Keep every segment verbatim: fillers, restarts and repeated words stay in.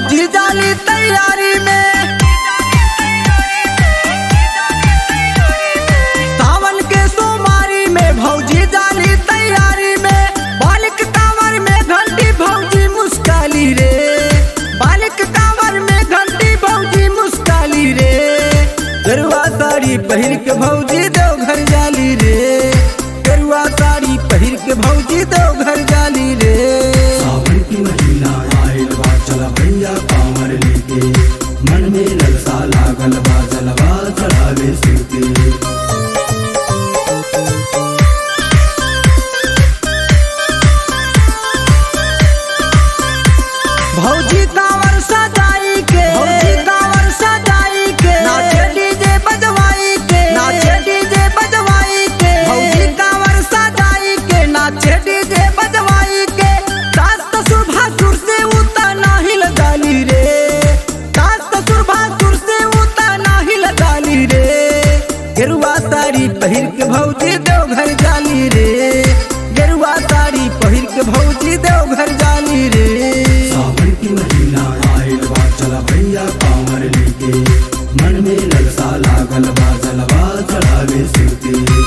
भौजी जाली तैयारी में, सावन के सोमवारी में भौजी जाली तैयारी में। बालिक कांवर में घंटी भौजी मुस्काली रे, बालिक कांवर में घंटी भौजी मुस्काली रे। गेरुआ साड़ी पहिर के भौजी देवघर जाली रे, गेरुआ साड़ी पहिर के भौजी देवघर जाली रे। सावन की महीना आइल बा, चला भैया कांवर लेके, मन में ललसा लागल बा, जलवा चढ़ावे शिव के। भौजी कांवर सजाई के, भौजी कांवर सजाई के, नाचे डीजे बजवाई के, नाचे डीजे बजवाई के। भौजी कांवर सजाई के, नाचे डीजे बजवाई के। सास ससुर भासुर से उता नाही लगाली रे, सास ससुर भासुर से उता नाही लगाली रे। गेरुआ साड़ी पहिर के भौजी देवघर जाली रे, गेरुआ साड़ी पहिर के भौजी देवघर जाली रे। सावन की महीना आइल बा, चला भैया कांवर लेके, मन में ललसा लागल बा, जलवा चढ़ावे शिव के।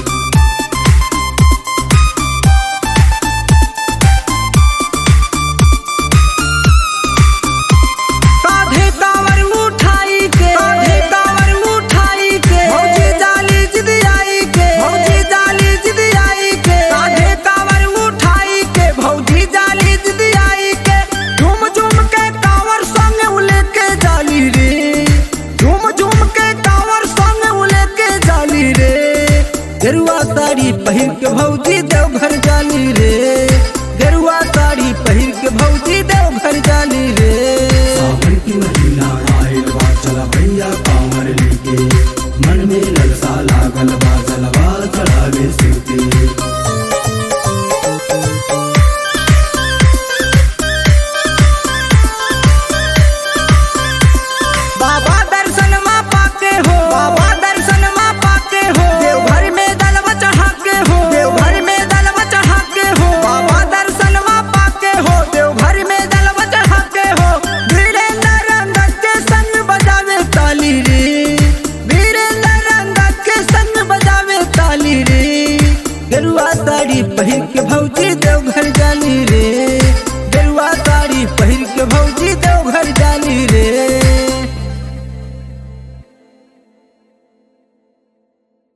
कांधे कांवर उठाई के, कांधे कांवर उठाई के, भौजी जाली जिद आई के, भौजी जाली जिद आई के। कांधे कांवर उठाई के, भौजी जाली जिद आई के। झूम झूम के कांवर संग उले के जाली रे, झूम झूम के कांवर संग उले के जाली रे। गेरुआ साड़ी पहिर के भौजी देवघर जाली रे, गेरुआ साड़ी पहिर के भौजी देवघर जाली रे।